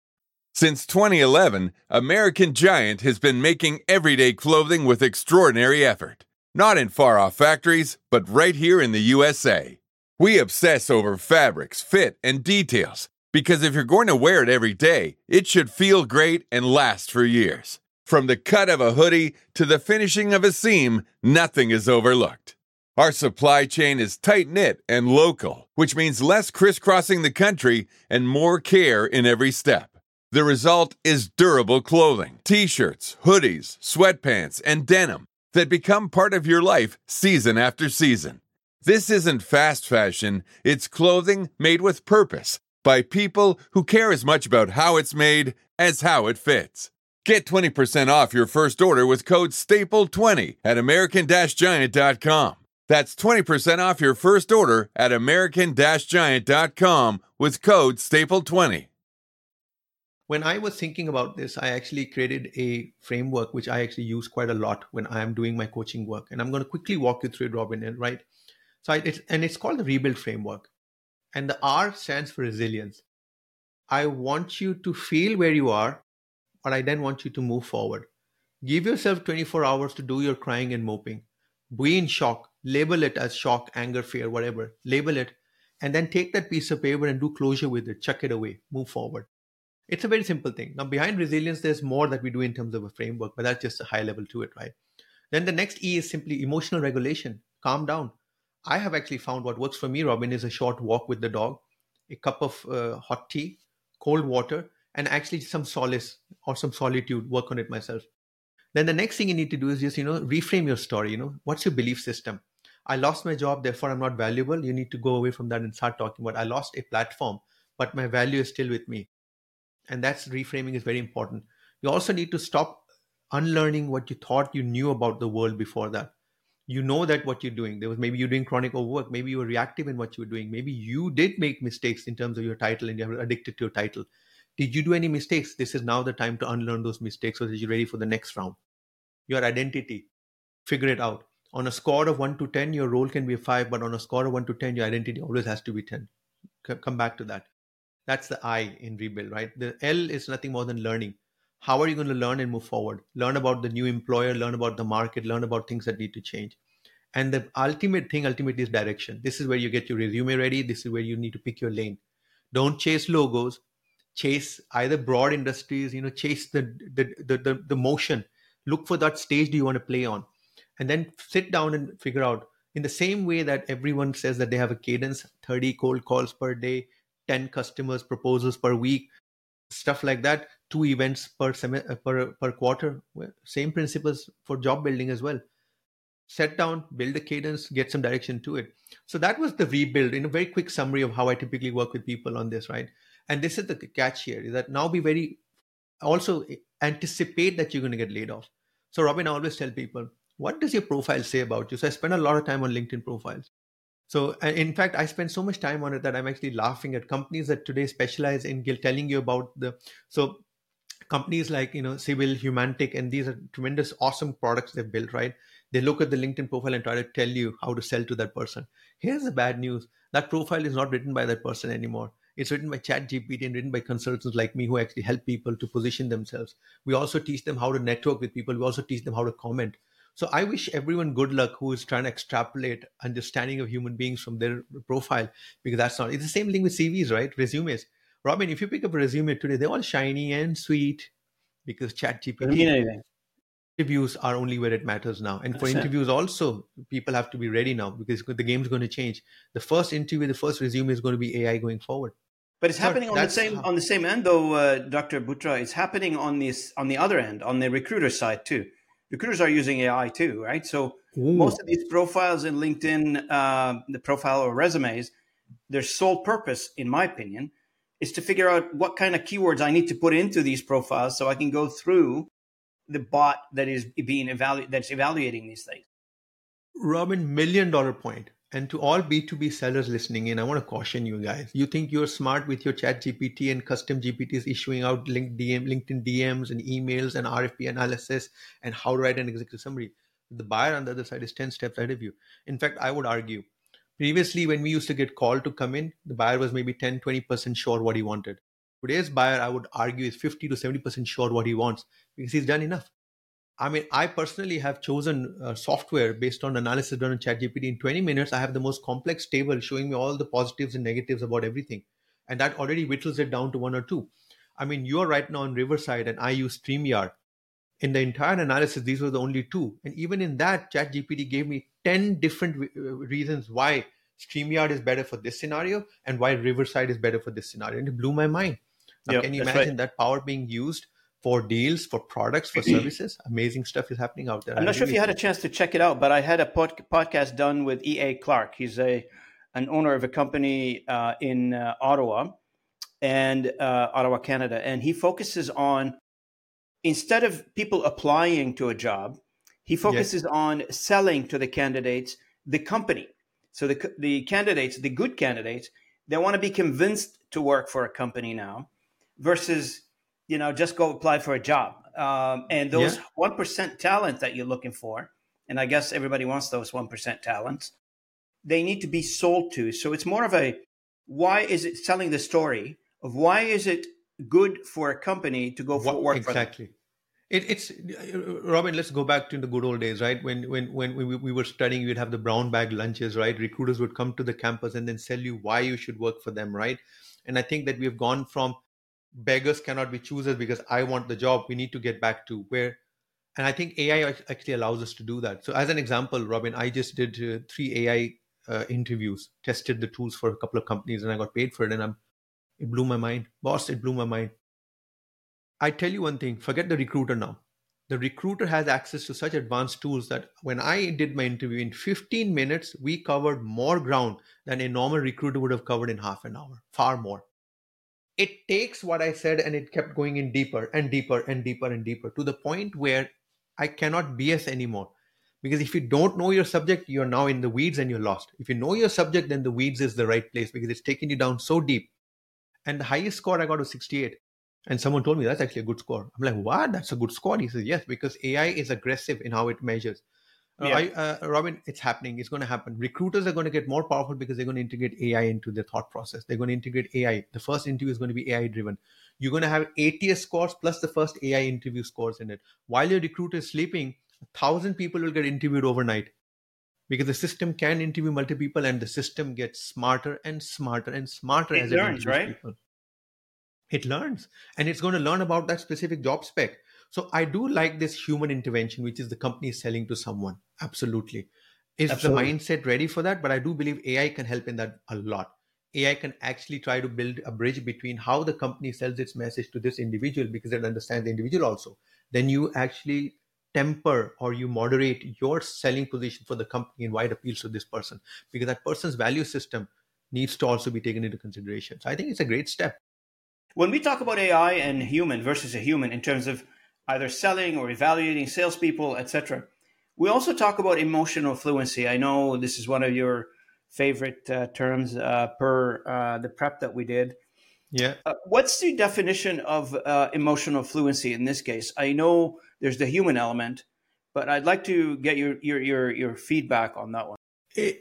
Since twenty eleven, American Giant has been making everyday clothing with extraordinary effort. Not in far-off factories, but right here in the U S A. We obsess over fabrics, fit, and details, because if you're going to wear it every day, it should feel great and last for years. From the cut of a hoodie to the finishing of a seam, nothing is overlooked. Our supply chain is tight-knit and local, which means less crisscrossing the country and more care in every step. The result is durable clothing, t-shirts, hoodies, sweatpants, and denim that become part of your life season after season. This isn't fast fashion, it's clothing made with purpose by people who care as much about how it's made as how it fits. Get twenty percent off your first order with code staple twenty at american giant dot com. That's twenty percent off your first order at american giant dot com with code staple twenty. When I was thinking about this, I actually created a framework which I actually use quite a lot when I am doing my coaching work. And I'm going to quickly walk you through it, Robin, right? So I, it's, and it's called the Rebuild Framework. And the R stands for resilience. I want you to feel where you are, but I then want you to move forward. Give yourself twenty-four hours to do your crying and moping. Be in shock. Label it as shock, anger, fear, whatever. Label it. And then take that piece of paper and do closure with it. Chuck it away. Move forward. It's a very simple thing. Now, behind resilience, there's more that we do in terms of a framework, but that's just a high level to it, right? Then the next E is simply emotional regulation. Calm down. I have actually found what works for me, Robin, is a short walk with the dog, a cup of uh, hot tea, cold water, and actually some solace or some solitude, work on it myself. Then the next thing you need to do is just, you know, reframe your story. You know, what's your belief system? I lost my job, therefore I'm not valuable. You need to go away from that and start talking about, I lost a platform, but my value is still with me. And that's reframing is very important. You also need to stop unlearning what you thought you knew about the world before that. You know that what you're doing. There was maybe you're doing chronic overwork. Maybe you were reactive in what you were doing. Maybe you did make mistakes in terms of your title and you're addicted to your title. Did you do any mistakes? This is now the time to unlearn those mistakes so that you're ready for the next round. Your identity, figure it out. On a score of one to ten, your role can be a five, but on a score of one to ten, your identity always has to be ten. C- come back to that. That's the I in rebuild, right? The L is nothing more than learning. How are you going to learn and move forward? Learn about the new employer, learn about the market, learn about things that need to change. And the ultimate thing, ultimately, is direction. This is where you get your resume ready. This is where you need to pick your lane. Don't chase logos. Chase either broad industries, you know, chase the the the, the, the motion. Look for that stage do you want to play on. And then sit down and figure out, in the same way that everyone says that they have a cadence, thirty cold calls per day, ten customers proposals per week, stuff like that, two events per sem- per per quarter. Well, same principles for job building as well. Set down, build a cadence, get some direction to it. So that was the rebuild in a very quick summary of how I typically work with people on this, right? And this is the catch here, is that now be very, also anticipate that you're going to get laid off. So Robin, I always tell people, what does your profile say about you? So I spend a lot of time on LinkedIn profiles. So uh, in fact, I spend so much time on it that I'm actually laughing at companies that today specialize in gil- telling you about the, so companies like, you know, Civil, Humantic, and these are tremendous, awesome products they've built, right? They look at the LinkedIn profile and try to tell you how to sell to that person. Here's the bad news. That profile is not written by that person anymore. It's written by ChatGPT and written by consultants like me who actually help people to position themselves. We also teach them how to network with people. We also teach them how to comment. So I wish everyone good luck who is trying to extrapolate understanding of human beings from their profile, because that's not, it's the same thing with C Vs, right? Resumes. Robin, if you pick up a resume today, they're all shiny and sweet because Doesn't ChatGPT. mean anything. Interviews are only where it matters now. And for That's it. interviews also, people have to be ready now because the game's going to change. The first interview, the first resume is going to be A I going forward. But it's So happening on the that's same how- on the same end, though, uh, Doctor Butra. It's happening on this on the other end, on the recruiter side too. Recruiters are using A I too, right? So Ooh. most of these profiles in LinkedIn, uh, the profile or resumes, their sole purpose, in my opinion, is to figure out what kind of keywords I need to put into these profiles so I can go through the bot that is being evalu- that's evaluating these things. Robin, million dollar point. And to all B two B sellers listening in, I want to caution you guys. You think you're smart with your Chat G P T and custom G P Ts issuing out link D M, LinkedIn D Ms and emails and R F P analysis and how to write an executive summary. The buyer on the other side is ten steps ahead of you. In fact, I would argue, previously when we used to get called to come in, the buyer was maybe ten, twenty percent sure what he wanted. Today's buyer, I would argue, is fifty to seventy percent sure what he wants because he's done enough. I mean, I personally have chosen uh, software based on analysis done on ChatGPT. In twenty minutes, I have the most complex table showing me all the positives and negatives about everything. And that already whittles it down to one or two. I mean, you're right now on Riverside and I use StreamYard. In the entire analysis, these were the only two. And even in that, ChatGPT gave me ten different re- reasons why StreamYard is better for this scenario and why Riverside is better for this scenario. And it blew my mind. Now, Yep, can you that's imagine right. that power being used for deals, for products, for services? Amazing stuff is happening out there. I'm I not sure if really you had a think. chance to check it out, but I had a pod- podcast done with E A. Clark. He's a an owner of a company uh, in uh, Ottawa and uh, Ottawa, Canada, and he focuses on, instead of people applying to a job, he focuses on selling to the candidates the company. So the the candidates, the good candidates, they want to be convinced to work for a company now, versus you know just go apply for a job. Um, and those Yeah. one percent talent that you're looking for, and I guess everybody wants those one percent talents, they need to be sold to. So it's more of a, why is it selling the story of why is it good for a company to go for What, work for them? exactly. It, it's Robin. Let's go back to the good old days, right? When when when we, we were studying, we'd have the brown bag lunches, right? Recruiters would come to the campus and then sell you why you should work for them, right? And I think that we have gone from beggars cannot be choosers because I want the job. We need to get back to where, and I think A I ac- actually allows us to do that. So, as an example, Robin, I just did uh, three A I uh, interviews, tested the tools for a couple of companies, and I got paid for it. And I'm, it blew my mind, boss. It blew my mind. I tell you one thing, forget the recruiter now. The recruiter has access to such advanced tools that when I did my interview in fifteen minutes, we covered more ground than a normal recruiter would have covered in half an hour, far more. It takes what I said and it kept going in deeper and deeper and deeper and deeper to the point where I cannot B S anymore. Because if you don't know your subject, you're now in the weeds and you're lost. If you know your subject, then the weeds is the right place because it's taking you down so deep. And the highest score I got was sixty-eight. And someone told me that's actually a good score. I'm like, what? That's a good score. He says, yes, because A I is aggressive in how it measures. Uh, Yeah. I, uh, Robin, it's happening. It's going to happen. Recruiters are going to get more powerful because they're going to integrate A I into their thought process. They're going to integrate A I. The first interview is going to be A I driven. You're going to have A T S scores plus the first A I interview scores in it. While your recruiter is sleeping, a thousand people will get interviewed overnight because the system can interview multiple people and the system gets smarter and smarter and smarter It as it learns, interviews right? people. It learns and it's going to learn about that specific job spec. So I do like this human intervention, which is the company selling to someone. Absolutely. Is Absolutely. the mindset ready for that? But I do believe A I can help in that a lot. A I can actually try to build a bridge between how the company sells its message to this individual because it understands the individual also. Then you actually temper or you moderate your selling position for the company and why it appeals to this person because that person's value system needs to also be taken into consideration. So I think it's a great step. When we talk about A I and human versus a human in terms of either selling or evaluating salespeople, et cetera, we also talk about emotional fluency. I know this is one of your favorite uh, terms uh, per uh, the prep that we did. Yeah. Uh, what's the definition of uh, emotional fluency in this case? I know there's the human element, but I'd like to get your your your, your feedback on that one. It,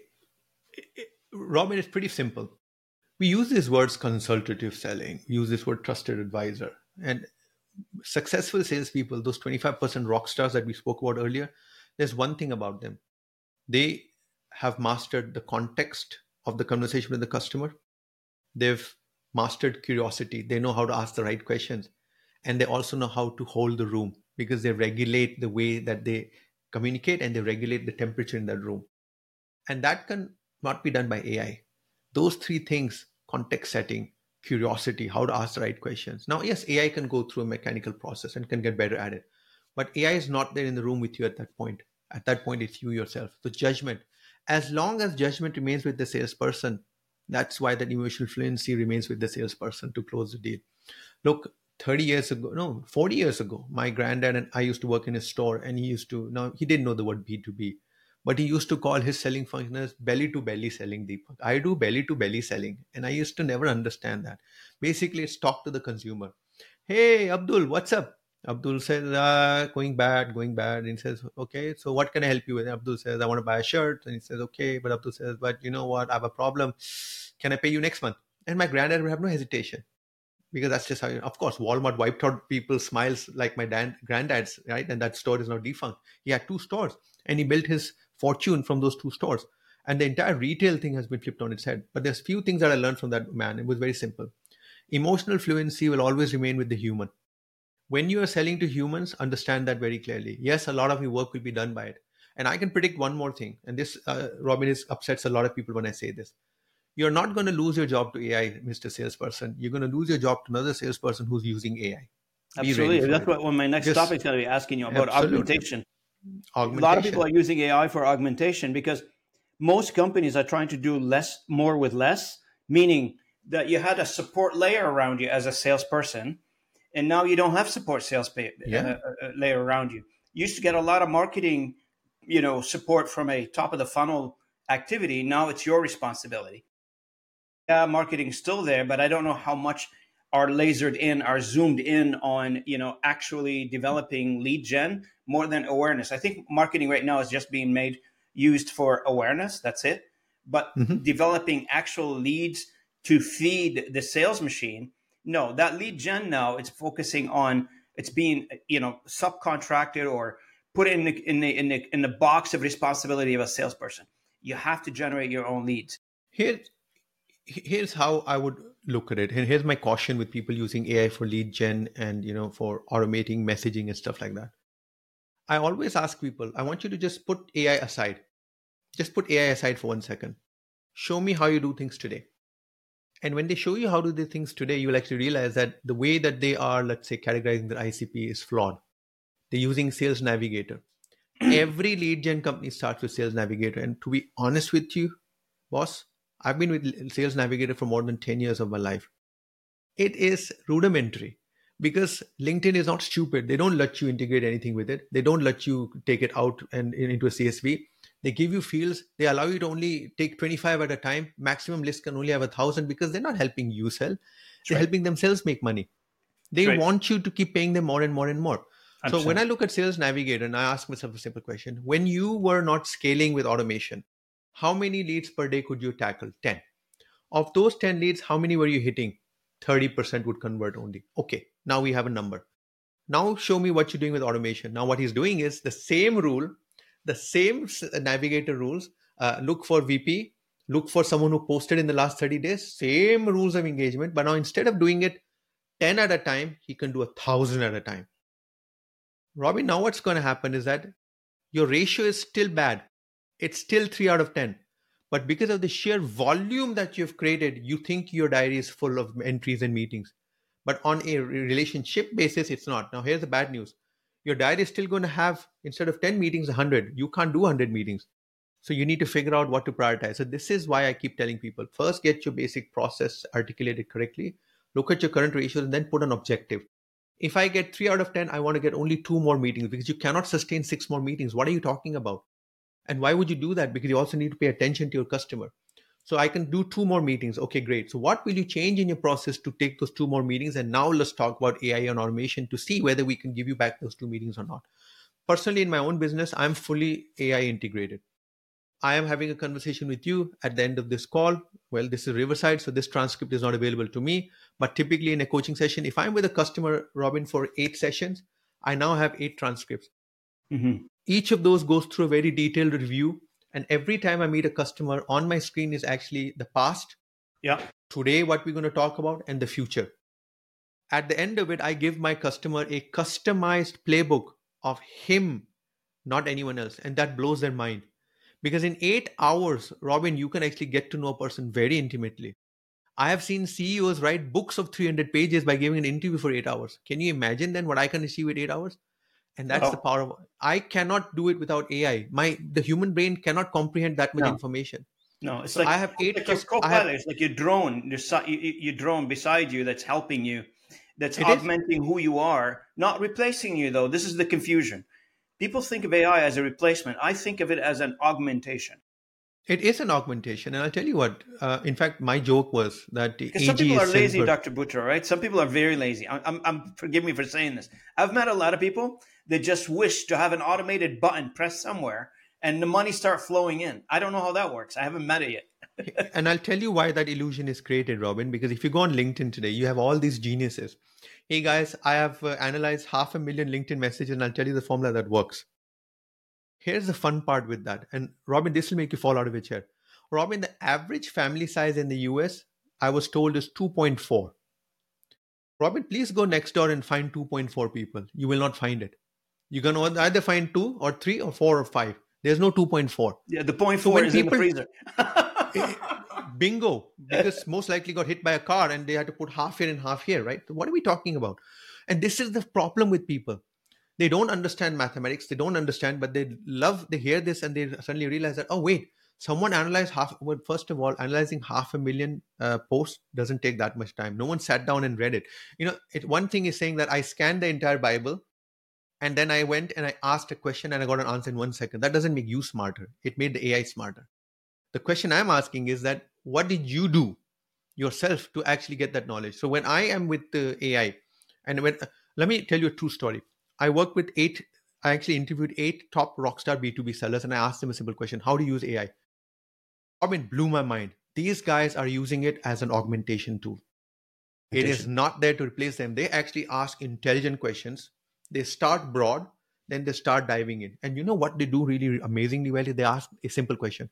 it, Robin, it's pretty simple. We use these words consultative selling, we use this word trusted advisor. And successful salespeople, those twenty-five percent rock stars that we spoke about earlier, there's one thing about them. They have mastered the context of the conversation with the customer. They've mastered curiosity. They know how to ask the right questions. And they also know how to hold the room because they regulate the way that they communicate and they regulate the temperature in that room. And that can not be done by A I. Those three things, context setting, curiosity, how to ask the right questions. Now, yes, A I can go through a mechanical process and can get better at it. But A I is not there in the room with you at that point. At that point, it's you yourself. So judgment. As long as judgment remains with the salesperson, that's why that emotional fluency remains with the salesperson to close the deal. Look, thirty years ago, no, forty years ago, my granddad and I used to work in his store, and he used to, now he didn't know the word B two B, but he used to call his selling function as belly to belly selling, Deepak. I do belly to belly selling. And I used to never understand that. Basically, it's talk to the consumer. Hey, Abdul, what's up? Abdul says, uh, going bad, going bad. And he says, okay, so what can I help you with? Abdul says, I want to buy a shirt. And he says, okay. But Abdul says, but you know what? I have a problem. Can I pay you next month? And my granddad would have no hesitation. Because that's just how, you, of course, Walmart wiped out people's smiles like my dad, granddad's, right? And that store is now defunct. He had two stores and he built his fortune from those two stores. And the entire retail thing has been flipped on its head. But there's few things that I learned from that man. It was very simple. Emotional fluency will always remain with the human. When you are selling to humans, understand that very clearly. Yes, a lot of your work will be done by it. And I can predict one more thing. And this, uh, Robin, is upsets a lot of people when I say this. You're not going to lose your job to A I, Mister Salesperson. You're going to lose your job to another salesperson who's using A I. Absolutely. That's what well, my next Just, topic is going to be asking you about absolutely. augmentation. augmentation. A lot of people are using A I for augmentation because most companies are trying to do less, more with less, meaning that you had a support layer around you as a salesperson, and now you don't have support sales pay, yeah. uh, uh, layer around you. You used to get a lot of marketing, you know, support from a top of the funnel activity. Now it's your responsibility. Yeah, marketing is still there, but I don't know how much are lasered in, are zoomed in on, you know, actually developing lead gen more than awareness. I think marketing right now is just being made, used for awareness. That's it. But mm-hmm. developing actual leads to feed the sales machine. No, that lead gen now, it's focusing on, it's being, you know, subcontracted or put in the, in the, in the, in the box of responsibility of a salesperson. You have to generate your own leads. Here, here's how I would look at it. And here's my caution with people using A I for lead gen and, you know, for automating messaging and stuff like that. I always ask people, I want you to just put A I aside. Just put A I aside for one second. Show me how you do things today. And when they show you how to do things today, you'll actually realize that the way that they are, let's say, categorizing their I C P is flawed. They're using Sales Navigator. Every lead gen company starts with Sales Navigator. And to be honest with you, boss, I've been with Sales Navigator for more than ten years of my life. It is rudimentary because LinkedIn is not stupid. They don't let you integrate anything with it. They don't let you take it out and into a C S V. They give you fields. They allow you to only take twenty-five at a time. Maximum list can only have a thousand because they're not helping you sell. They're right. helping themselves make money. They right. want you to keep paying them more and more and more. Absolutely. So when I look at Sales Navigator and I ask myself a simple question, when you were not scaling with automation, how many leads per day could you tackle? ten. Of those ten leads, how many were you hitting? thirty percent would convert only. Okay, now we have a number. Now show me what you're doing with automation. Now what he's doing is the same rule, the same Navigator rules. Uh, look for V P, look for someone who posted in the last thirty days, same rules of engagement. But now instead of doing it ten at a time, he can do a thousand at a time. Robin, now what's going to happen is that your ratio is still bad. It's still three out of ten. But because of the sheer volume that you've created, you think your diary is full of entries and meetings. But on a relationship basis, it's not. Now, here's the bad news. Your diary is still going to have, instead of ten meetings, one hundred. You can't do one hundred meetings. So you need to figure out what to prioritize. So this is why I keep telling people, first get your basic process articulated correctly. look at your current ratios, and then put an objective. If I get three out of ten, I want to get only two more meetings, because you cannot sustain six more meetings. What are you talking about? And why would you do that? Because you also need to pay attention to your customer. So I can do two more meetings. Okay, great. So what will you change in your process to take those two more meetings? And now let's talk about A I and automation to see whether we can give you back those two meetings or not. Personally, in my own business, I'm fully A I integrated. I am having a conversation with you at the end of this call. Well, this is Riverside, so this transcript is not available to me. But typically in a coaching session, if I'm with a customer, Robin, for eight sessions, I now have eight transcripts. Mm-hmm. Each of those goes through a very detailed review. And every time I meet a customer, on my screen is actually the past, yeah, today, what we're going to talk about, and the future. At the end of it, I give my customer a customized playbook of him, not anyone else. And that blows their mind. Because in eight hours, Robin, you can actually get to know a person very intimately. I have seen C E Os write books of three hundred pages by giving an interview for eight hours. Can you imagine then what I can achieve with eight hours? And that's oh. the power of, I cannot do it without A I. My, the human brain cannot comprehend that much no. information. No, it's so like, I have eight like your co-pilot. Have, it's like your drone, your, your drone beside you that's helping you, that's augmenting is. who you are, not replacing you though. This is the confusion. People think of A I as a replacement. I think of it as an augmentation. It is an augmentation. And I'll tell you what, uh, in fact, my joke was that... Because some people are lazy, Silver. Doctor Buttra, right? Some people are very lazy. I'm, I'm, I'm, forgive me for saying this. I've met a lot of people that just wish to have an automated button pressed somewhere and the money start flowing in. I don't know how that works. I haven't met it yet. And I'll tell you why that illusion is created, Robin, because if you go on LinkedIn today, you have all these geniuses. Hey guys, I have uh, analyzed half a million LinkedIn messages and I'll tell you the formula that works. Here's the fun part with that. And Robin, this will make you fall out of your chair. Robin, the average family size in the U S, I was told, is two point four. Robin, please go next door and find two point four people. You will not find it. You're going to either find two or three or four or five. There's no two point four. Yeah, the point four so is people, in the freezer. Bingo. Because most likely got hit by a car and they had to put half here and half here, right? So what are we talking about? And this is the problem with people. They don't understand mathematics. They don't understand, but they love, they hear this and they suddenly realize that, oh, wait, someone analyzed half, well, first of all, analyzing half a million uh, posts doesn't take that much time. No one sat down and read it. You know, it, one thing is saying that I scanned the entire Bible and then I went and I asked a question and I got an answer in one second. That doesn't make you smarter. It made the A I smarter. The question I'm asking is that, what did you do yourself to actually get that knowledge? So when I am with the A I, and when, let me tell you a true story. I worked with eight, I actually interviewed eight top rockstar B two B sellers and I asked them a simple question. How do you use A I? Robin, blew my mind. These guys are using it as an augmentation tool. It is not there to replace them. They actually ask intelligent questions. They start broad, then they start diving in. And you know what they do really amazingly well? They ask a simple question.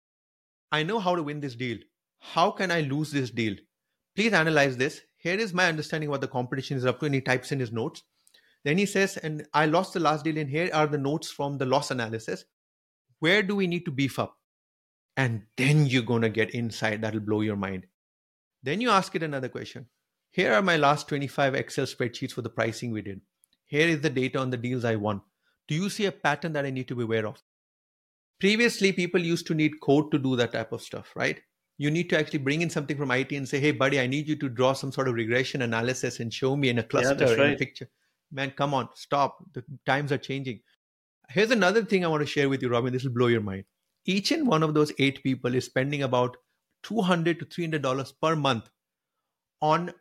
I know how to win this deal. How can I lose this deal? Please analyze this. Here is my understanding what the competition is up to. And he types in his notes. Then he says, and I lost the last deal, and here are the notes from the loss analysis. Where do we need to beef up? And then you're going to get insight that will blow your mind. Then you ask it another question. Here are my last twenty-five Excel spreadsheets for the pricing we did. Here is the data on the deals I won. Do you see a pattern that I need to be aware of? Previously, people used to need code to do that type of stuff, right? You need to actually bring in something from I T and say, hey, buddy, I need you to draw some sort of regression analysis and show me in a cluster, yeah, that's right. in a picture. Man, come on, stop. The times are changing. Here's another thing I want to share with you, Robin. This will blow your mind. Each and one of those eight people is spending about two hundred to three hundred dollars per month on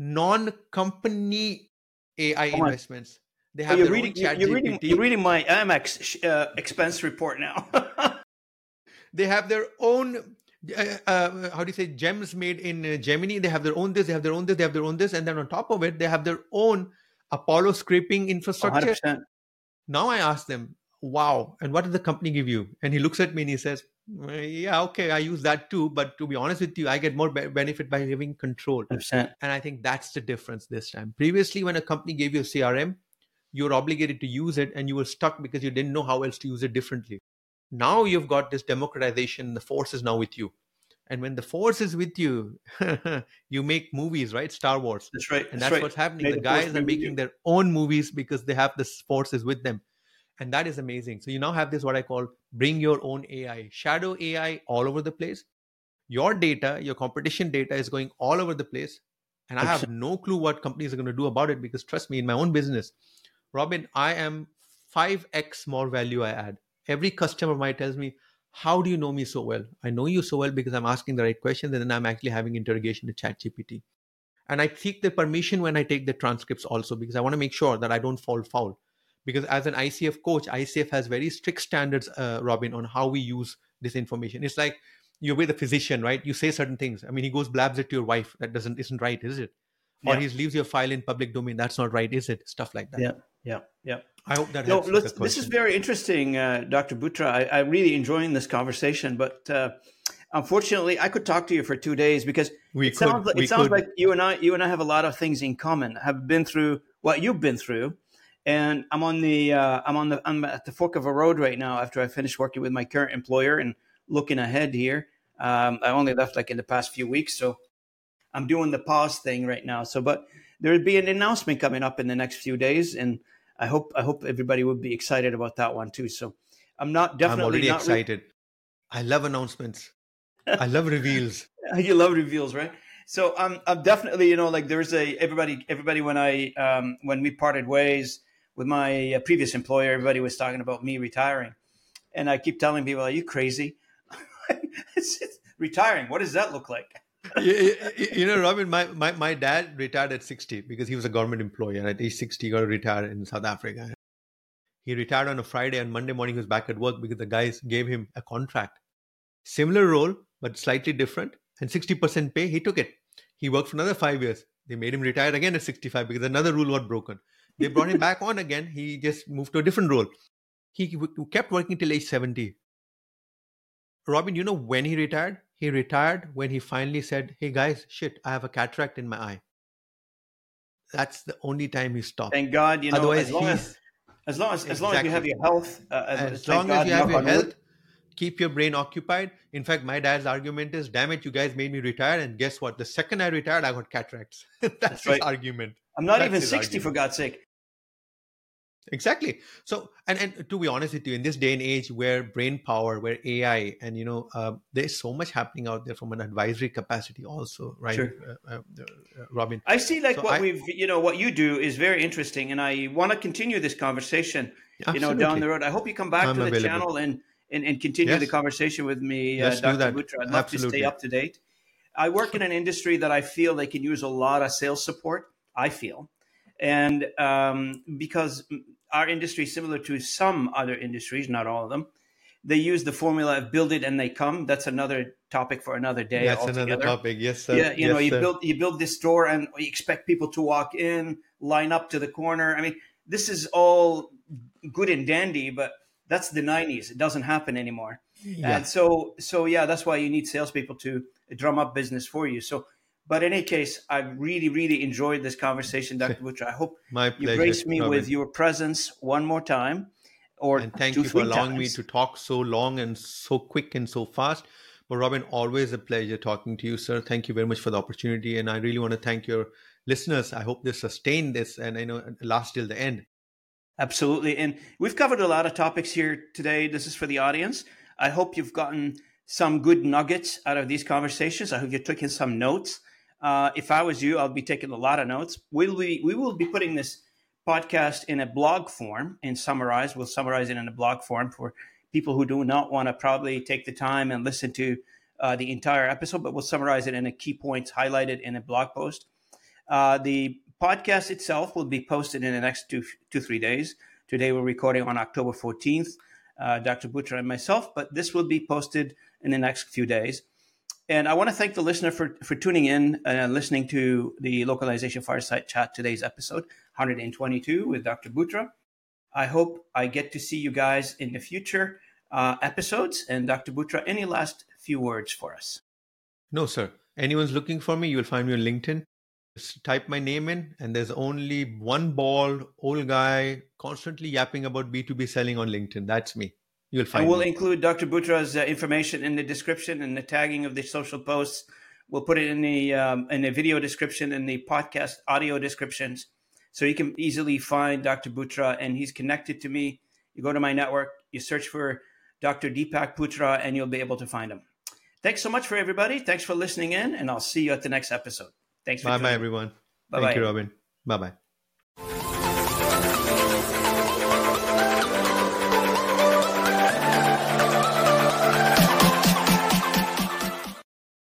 non-company A I come investments. On. They have oh, you're, reading, you're, you're, reading, you're reading my Amex uh, expense report now. They have their own, uh, uh, how do you say, gems made in uh, Gemini. They have their own this, they have their own this, they have their own this. And then on top of it, they have their own Apollo scraping infrastructure. one hundred percent. Now I ask them, wow, and what did the company give you? And he looks at me and he says, yeah, okay, I use that too. But to be honest with you, I get more be- benefit by having control. one hundred percent. And I think that's the difference this time. Previously, when a company gave you a C R M, you were obligated to use it and you were stuck because you didn't know how else to use it differently. Now you've got this democratization. The force is now with you. And when the force is with you, you make movies, right? Star Wars. That's right. And that's, that's right. what's happening. May the, the guys are making their own movies because they have this forces with them. And that is amazing. So you now have this, what I call bring your own A I, shadow A I all over the place. Your data, your competition data is going all over the place. And I have no clue what companies are going to do about it, because trust me, in my own business, Robin, I am five x more value I add. Every customer of mine tells me, how do you know me so well? I know you so well because I'm asking the right questions, and then I'm actually having interrogation with ChatGPT. And I seek the permission when I take the transcripts also, because I want to make sure that I don't fall foul. Because as an I C F coach, I C F has very strict standards, uh, Robin, on how we use this information. It's like you're with a physician, right? You say certain things. I mean, he goes blabs it to your wife. That doesn't isn't right, is it? Or Yeah. he leaves your file in public domain. That's not right, is it? Stuff like that. Yeah, yeah, yeah. I hope that No, helps. with let's, the this is question. very interesting, uh, Doctor Butra. I, I'm really enjoying this conversation, but uh, unfortunately, I could talk to you for two days because We it sounds, could- like, we it sounds could. like you and I, you and I have a lot of things in common. Have been through what you've been through, and I'm on the, uh, I'm on the, I'm at the fork of a road right now after I finished working with my current employer and looking ahead here. Um, I only left like in the past few weeks, so I'm doing the pause thing right now. So, but there will be an announcement coming up in the next few days, and I hope I hope everybody would be excited about that one too. So, I'm not definitely I'm already not re- excited. I love announcements. I love reveals. you love reveals, right? So I'm I'm definitely, you know, like there's a everybody everybody when I um, when we parted ways with my uh, previous employer, everybody was talking about me retiring, and I keep telling people, "Are you crazy? it's, it's retiring. What does that look like?" you, you- you know, Robin, my, my, my dad retired at sixty because he was a government employee, and at age sixty, he got to retire in South Africa. He retired on a Friday, and Monday morning he was back at work because the guys gave him a contract. Similar role, but slightly different, and sixty percent pay. He took it. He worked for another five years. They made him retire again at sixty-five because another rule got broken. They brought him back on again. He just moved to a different role. He w- kept working till age seventy. Robin, you know when he retired? He retired when he finally said, hey guys, shit, I have a cataract in my eye. That's the only time he stopped. Thank God, you know, Otherwise, as long he's- as as long as as long as you have Exactly. your health, uh, As thank long God, as you have knock your on wood. health, keep your brain occupied. In fact, my dad's argument is, damn it, you guys made me retire. And guess what? The second I retired, I got cataracts. That's, That's his right. argument. I'm not That's even his sixty, for argument. God's sake. Exactly. So, and, and to be honest with you, in this day and age where brain power, where A I, and, you know, uh, there's so much happening out there from an advisory capacity also, right? Sure. Uh, uh, uh, Robin. I see, like So what I- we've, you know, what you do is very interesting, and I want to continue this conversation. You know, down Absolutely. the road. I hope you come back I'm to the available. channel and and, and continue Yes. the conversation with me, uh, Let's do Doctor that. Butra. I'd love to Absolutely. stay up to date. I work in an industry that I feel they can use a lot of sales support. I feel, and um, because our industry is similar to some other industries, not all of them, they use the formula of build it and they come. That's another topic for another day. That's altogether. another topic. Yes, sir. Yeah, you yes, know, you sir. build you build this store and you expect people to walk in, line up to the corner. I mean, this is all good and dandy, but that's the nineties. It doesn't happen anymore. Yeah. And so, so yeah, that's why you need salespeople to drum up business for you. So, but in any case, I really, really enjoyed this conversation, Doctor Butra. I hope My you pleasure, grace me Robin. with your presence one more time, or And thank two, you for three allowing me times. to talk so long and so quick and so fast. But Robin, always a pleasure talking to you, sir. Thank you very much for the opportunity. And I really want to thank your listeners. I hope they sustain this and I know last till the end. Absolutely. And we've covered a lot of topics here today. This is for the audience. I hope you've gotten some good nuggets out of these conversations. I hope you're taking some notes. Uh, if I was you, I'll be taking a lot of notes. We'll be, we will be putting this podcast in a blog form and summarize. We'll summarize it in a blog form for people who do not want to probably take the time and listen to uh, the entire episode, but we'll summarize it in a key points highlighted in a blog post. Uh, the podcast itself will be posted in the next two, two, three days. Today we're recording on October fourteenth, uh, Doctor Butra and myself, but this will be posted in the next few days. And I want to thank the listener for, for tuning in and listening to the Localization Fireside Chat, today's episode, one hundred twenty-two with Doctor Butra. I hope I get to see you guys in the future uh, episodes. And Doctor Butra, any last few words for us? No, sir. Anyone's looking for me, you'll find me on LinkedIn. Just type my name in, and there's only one bald old guy constantly yapping about B two B selling on LinkedIn. That's me. You'll find And we'll me. include Doctor Butra's uh, information in the description and the tagging of the social posts. We'll put it in the um, in the video description and the podcast audio descriptions, so you can easily find Doctor Butra. And he's connected to me. You go to my network, you search for Doctor Deepak Putra, and you'll be able to find him. Thanks so much for everybody. Thanks for listening in, and I'll see you at the next episode. Thanks for Bye tuning bye, in. everyone. Bye-bye. Thank you, Robin. Bye bye.